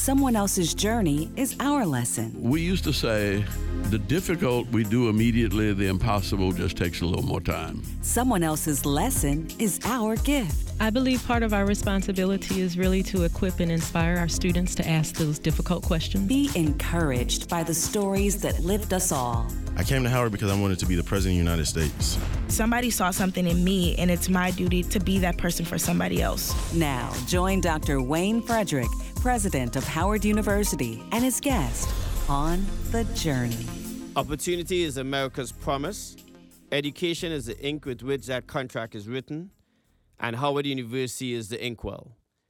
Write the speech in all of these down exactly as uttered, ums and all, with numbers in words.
Someone else's journey is our lesson. We used to say, the difficult we do immediately, the impossible just takes a little more time. Someone else's lesson is our gift. I believe part of our responsibility is really to equip and inspire our students to ask those difficult questions. Be encouraged by the stories that lift us all. I came to Howard because I wanted to be the President of the United States. Somebody saw something in me, and it's my duty to be that person for somebody else. Now, join Doctor Wayne Frederick, President of Howard University, and his guest on The Journey. Opportunity is America's promise. Education is the ink with which that contract is written. And Howard University is the inkwell.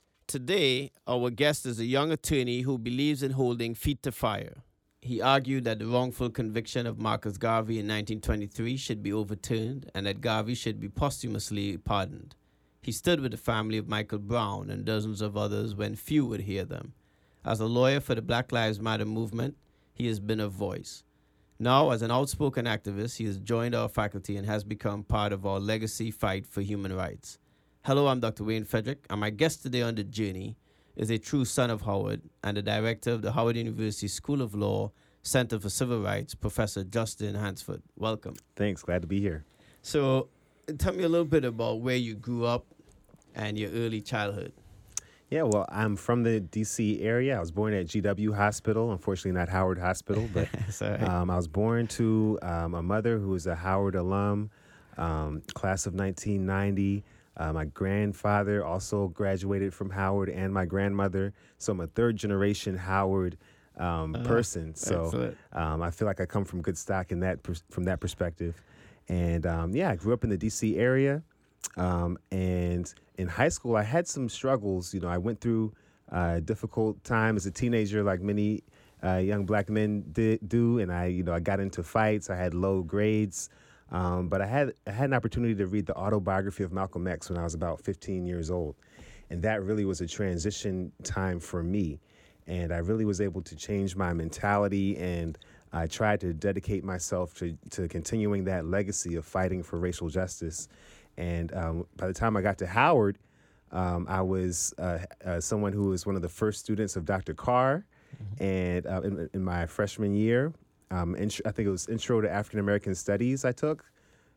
Today, our guest is a young attorney who believes in holding feet to fire. He argued that the wrongful conviction of Marcus Garvey in nineteen twenty-three should be overturned and that Garvey should be posthumously pardoned. He stood with the family of Michael Brown and dozens of others when few would hear them. As a lawyer for the Black Lives Matter movement, he has been a voice. Now, as an outspoken activist, he has joined our faculty and has become part of our legacy fight for human rights. Hello, I'm Doctor Wayne Frederick, and my guest today on The Journey is a true son of Howard and the director of the Howard University School of Law, Center for Civil Rights, Professor Justin Hansford. Welcome. Thanks. Glad to be here. So, tell me a little bit about where you grew up and your early childhood. Yeah, well, I'm from the D C area. I was born at G W Hospital, unfortunately not Howard Hospital, but Sorry. um, I was born to um, a mother who was a Howard alum, um, class of nineteen ninety. Uh, my grandfather also graduated from Howard, and my grandmother. So I'm a third generation Howard um, uh, person. So um, I feel like I come from good stock in that pers- from that perspective. And um, yeah, I grew up in the D C area. Um, and in high school, I had some struggles. You know, I went through a difficult time as a teenager, like many uh, young black men did, do. And I, you know, I got into fights. I had low grades. Um, but I had I had an opportunity to read the autobiography of Malcolm X when I was about fifteen years old. And that really was a transition time for me. And I really was able to change my mentality, and I tried to dedicate myself to, to continuing that legacy of fighting for racial justice. And um, by the time I got to Howard, um, I was uh, uh, someone who was one of the first students of Doctor Carr. Mm-hmm. And uh, in, in my freshman year, Um, int- I think it was Intro to African American Studies I took.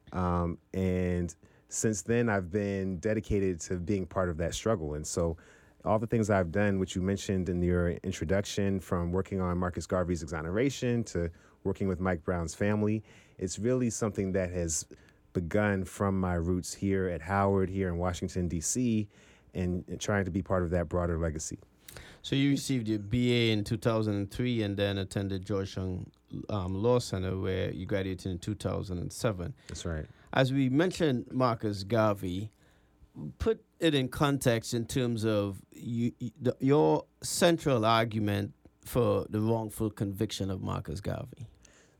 Um, and since then, I've been dedicated to being part of that struggle. And so all the things I've done, which you mentioned in your introduction, from working on Marcus Garvey's exoneration to working with Mike Brown's family, it's really something that has begun from my roots here at Howard, here in Washington, D C, and, and trying to be part of that broader legacy. So you received your B A in two thousand three and then attended Georgetown um, Law Center, where you graduated in two thousand seven. That's right. As we mentioned Marcus Garvey, put it in context in terms of you, the, your central argument for the wrongful conviction of Marcus Garvey.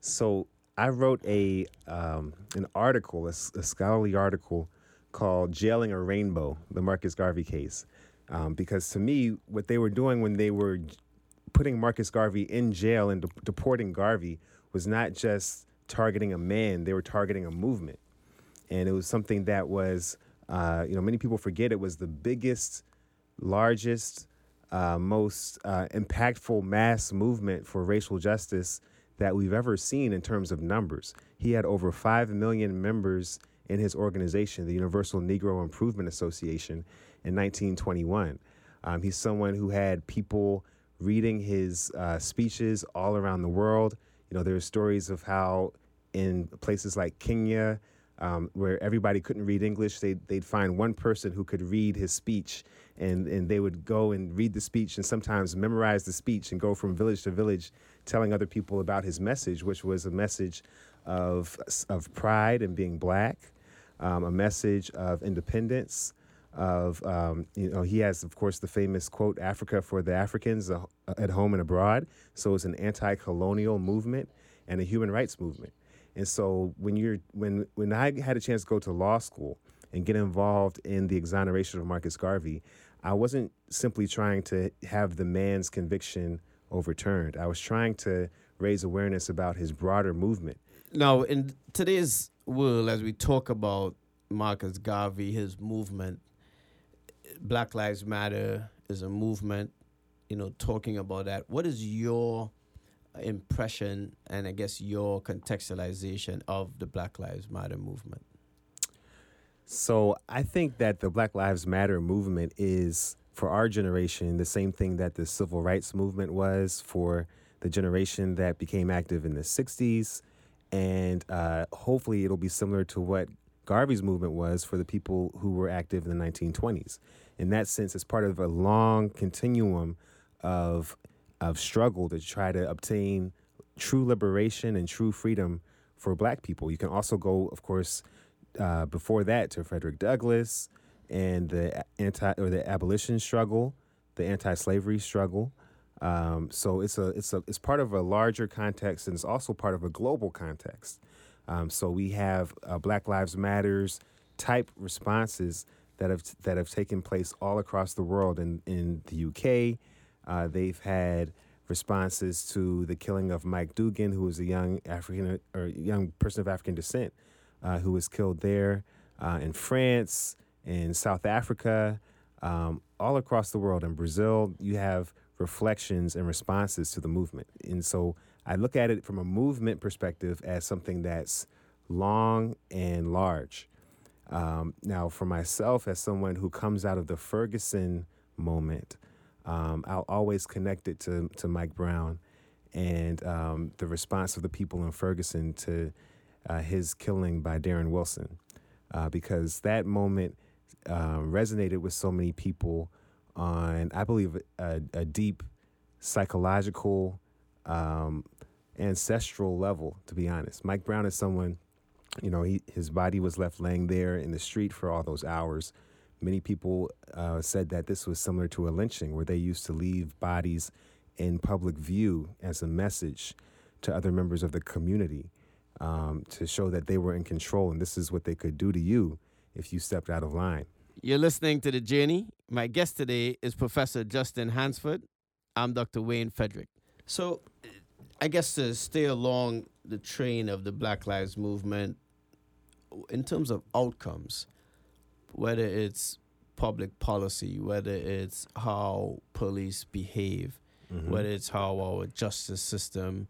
So I wrote a um, an article, a, a scholarly article called Jailing a Rainbow, the Marcus Garvey case. Um, because to me, what they were doing when they were putting Marcus Garvey in jail and de- deporting Garvey was not just targeting a man, they were targeting a movement. And it was something that was, uh, you know, many people forget it was the biggest, largest, uh, most uh, impactful mass movement for racial justice that we've ever seen in terms of numbers. He had over five million members in his organization, the Universal Negro Improvement Association, in nineteen twenty-one. Um, he's someone who had people reading his uh, speeches all around the world. You know, there are stories of how in places like Kenya, um, where everybody couldn't read English, they'd, they'd find one person who could read his speech, and, and they would go and read the speech and sometimes memorize the speech and go from village to village telling other people about his message, which was a message of, of pride and being black, um, a message of independence, of, um, you know, he has, of course, the famous quote, Africa for the Africans uh, at home and abroad. So it's an anti-colonial movement and a human rights movement. And so when you're when when I had a chance to go to law school and get involved in the exoneration of Marcus Garvey, I wasn't simply trying to have the man's conviction overturned. I was trying to raise awareness about his broader movement. Now, in today's world, as we talk about Marcus Garvey, his movement, Black Lives Matter is a movement. you know, talking about that, what is your impression and I guess your contextualization of the Black Lives Matter movement? So I think that the Black Lives Matter movement is, for our generation, the same thing that the civil rights movement was for the generation that became active in the sixties. And uh, hopefully it'll be similar to what Garvey's movement was for the people who were active in the nineteen twenties. In that sense, it's part of a long continuum of of struggle to try to obtain true liberation and true freedom for Black people. You can also go, of course, uh, before that to Frederick Douglass and the anti or the abolition struggle, the anti-slavery struggle. Um, so it's a it's a it's part of a larger context, and it's also part of a global context. Um, so we have uh, Black Lives Matters type responses that have that have taken place all across the world. In in the U K, uh, they've had responses to the killing of Mike Dugan, who was a young African or young person of African descent, uh, who was killed there. Uh, in France, in South Africa, um, all across the world. In Brazil, you have reflections and responses to the movement. And so I look at it from a movement perspective as something that's long and large. Um, now, for myself, as someone who comes out of the Ferguson moment, um, I'll always connect it to, to Mike Brown and um, the response of the people in Ferguson to uh, his killing by Darren Wilson, uh, because that moment uh, resonated with so many people on, I believe, a, a deep psychological, um, ancestral level, to be honest. Mike Brown is someone, you know, he, his body was left laying there in the street for all those hours. Many people uh, said that this was similar to a lynching, where they used to leave bodies in public view as a message to other members of the community, um, to show that they were in control, and this is what they could do to you if you stepped out of line. You're listening to The Journey. My guest today is Professor Justin Hansford. I'm Doctor Wayne Frederick. So I guess to stay along the train of the Black Lives Movement, in terms of outcomes, whether it's public policy, whether it's how police behave, mm-hmm. whether it's how our justice system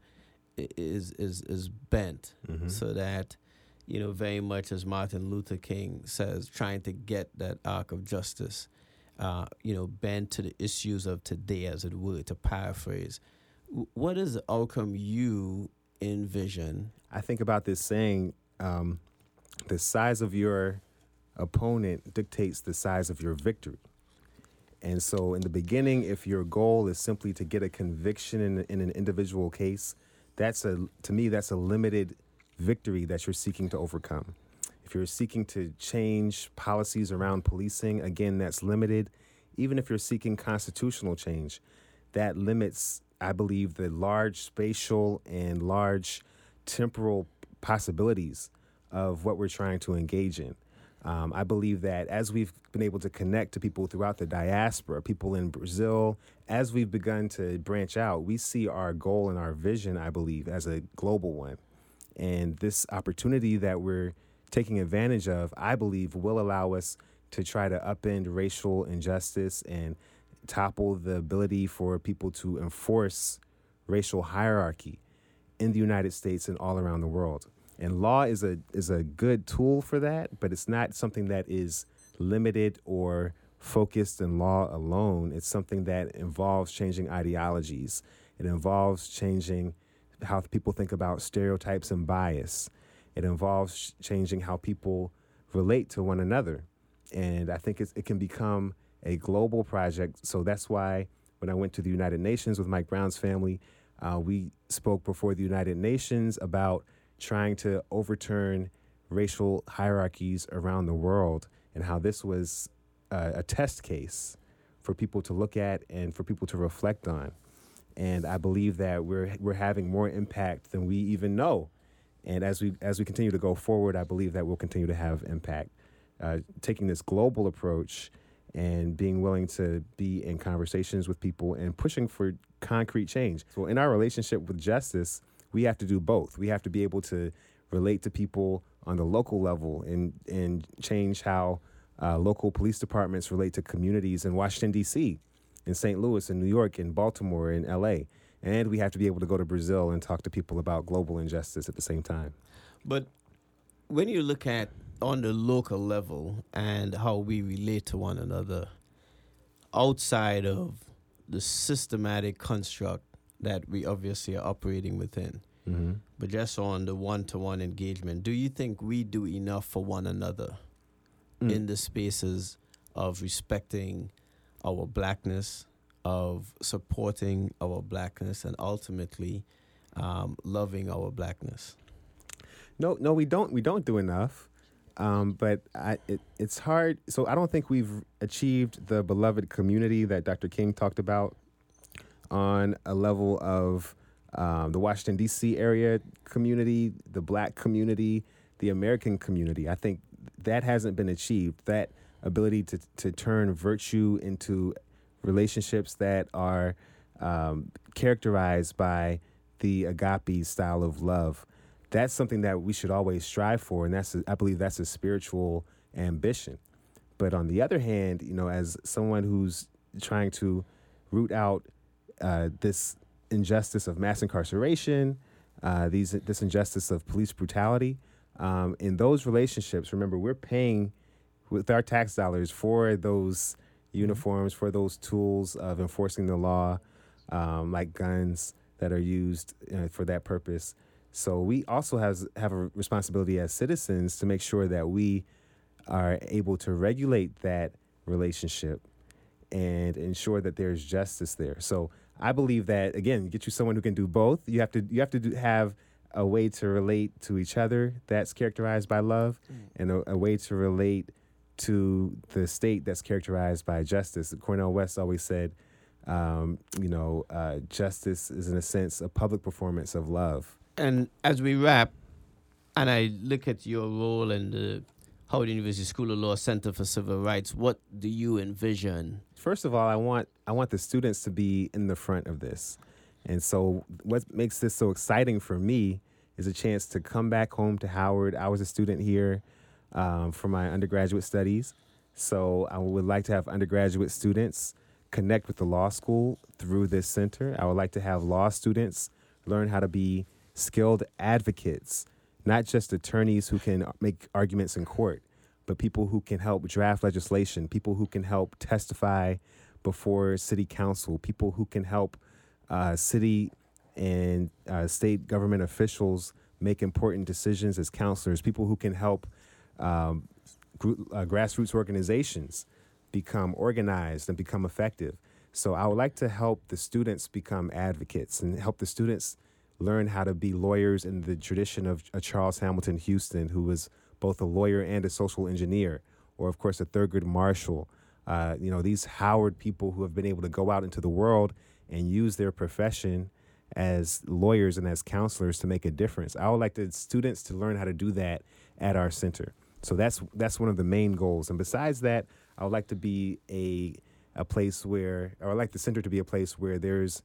is is is bent, mm-hmm. so that, you know, very much as Martin Luther King says, trying to get that arc of justice, uh, you know, bent to the issues of today, as it were, to paraphrase. What is the outcome you envision? I think about this saying, um, the size of your opponent dictates the size of your victory. And so in the beginning, if your goal is simply to get a conviction in, in an individual case, that's a, to me, that's a limited victory that you're seeking to overcome. If you're seeking to change policies around policing, again, that's limited. Even if you're seeking constitutional change, that limits, I believe, the large spatial and large temporal possibilities of what we're trying to engage in. Um, I believe that as we've been able to connect to people throughout the diaspora, people in Brazil, as we've begun to branch out, we see our goal and our vision, I believe, as a global one. And this opportunity that we're taking advantage of, I believe, will allow us to try to upend racial injustice and topple the ability for people to enforce racial hierarchy in the United States and all around the world. And law is a is a good tool for that, but it's not something that is limited or focused in law alone. It's something that involves changing ideologies. It involves changing how people think about stereotypes and bias. It involves changing how people relate to one another. And I think it's, it can become a global project. So that's why when I went to the United Nations with Mike Brown's family, uh, we spoke before the United Nations about trying to overturn racial hierarchies around the world, and how this was uh, a test case for people to look at and for people to reflect on. And I believe that we're we're having more impact than we even know. And as we as we continue to go forward, I believe that we'll continue to have impact. Uh, taking this global approach and being willing to be in conversations with people and pushing for concrete change. So in our relationship with justice, we have to do both. We have to be able to relate to people on the local level and, and change how uh, local police departments relate to communities in Washington, D C in Saint Louis, in New York, in Baltimore, in L A. And we have to be able to go to Brazil and talk to people about global injustice at the same time. But when you look at on the local level and how we relate to one another, outside of the systematic construct that we obviously are operating within, mm-hmm. but just on the one-to-one engagement, do you think we do enough for one another mm. in the spaces of respecting our blackness, of supporting our blackness, and ultimately um, loving our blackness? No, no, we don't. We don't do enough. Um, but I, it, it's hard. So I don't think we've achieved the beloved community that Doctor King talked about on a level of um, the Washington, D C area community, the black community, the American community. I think that hasn't been achieved. That ability to, to turn virtue into relationships that are um, characterized by the agape style of love. That's something that we should always strive for, and that's a, I believe that's a spiritual ambition. But on the other hand, you know, as someone who's trying to root out uh, this injustice of mass incarceration, uh, these this injustice of police brutality, um, in those relationships, remember, we're paying with our tax dollars for those uniforms, for those tools of enforcing the law, um, like guns that are used uh, for that purpose. So we also has, have a responsibility as citizens to make sure that we are able to regulate that relationship and ensure that there's justice there. So I believe that, again, get you someone who can do both. You have to you have to do, have a way to relate to each other that's characterized by love, mm. and a, a way to relate to the state that's characterized by justice. Cornel West always said, um, you know, uh, justice is, in a sense, a public performance of love. And as we wrap, and I look at your role in the Howard University School of Law Center for Civil Rights, what do you envision? First of all, I want I want the students to be in the front of this. And so what makes this so exciting for me is a chance to come back home to Howard. I was a student here um, for my undergraduate studies. So I would like to have undergraduate students connect with the law school through this center. I would like to have law students learn how to be skilled advocates, not just attorneys who can make arguments in court, but people who can help draft legislation, people who can help testify before city council, people who can help uh, city and uh, state government officials make important decisions as counselors, people who can help um, gr- uh, grassroots organizations become organized and become effective. So I would like to help the students become advocates and help the students learn how to be lawyers in the tradition of uh, Charles Hamilton Houston, who was both a lawyer and a social engineer, or of course a Thurgood Marshall. Uh, you know, these Howard people who have been able to go out into the world and use their profession as lawyers and as counselors to make a difference. I would like the students to learn how to do that at our center. So that's that's one of the main goals. And besides that, I would like to be a a place where, or I'd like the center to be a place where there's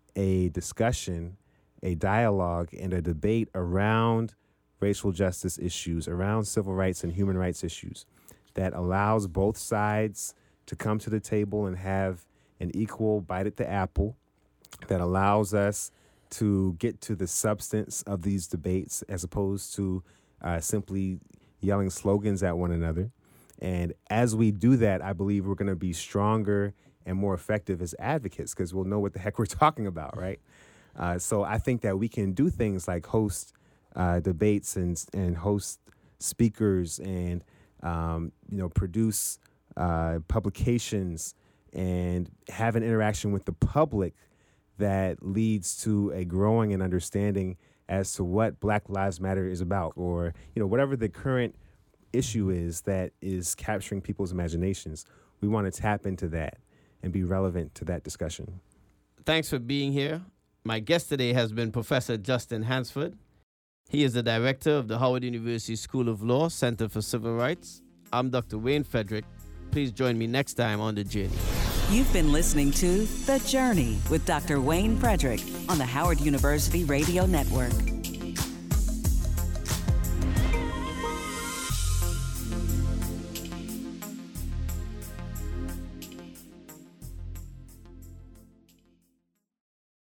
a discussion, a dialogue, and a debate around racial justice issues, around civil rights and human rights issues that allows both sides to come to the table and have an equal bite at the apple, that allows us to get to the substance of these debates as opposed to uh, simply yelling slogans at one another. And as we do that, I believe we're going to be stronger and more effective as advocates because we'll know what the heck we're talking about, right? Uh, so I think that we can do things like host uh, debates and and host speakers and um, you know produce uh, publications and have an interaction with the public that leads to a growing and understanding as to what Black Lives Matter is about, or you know whatever the current issue is that is capturing people's imaginations. We want to tap into that and be relevant to that discussion. Thanks for being here. My guest today has been Professor Justin Hansford. He is the director of the Howard University School of Law Center for Civil Rights. I'm Doctor Wayne Frederick. Please join me next time on The Journey. You've been listening to The Journey with Doctor Wayne Frederick on the Howard University Radio Network.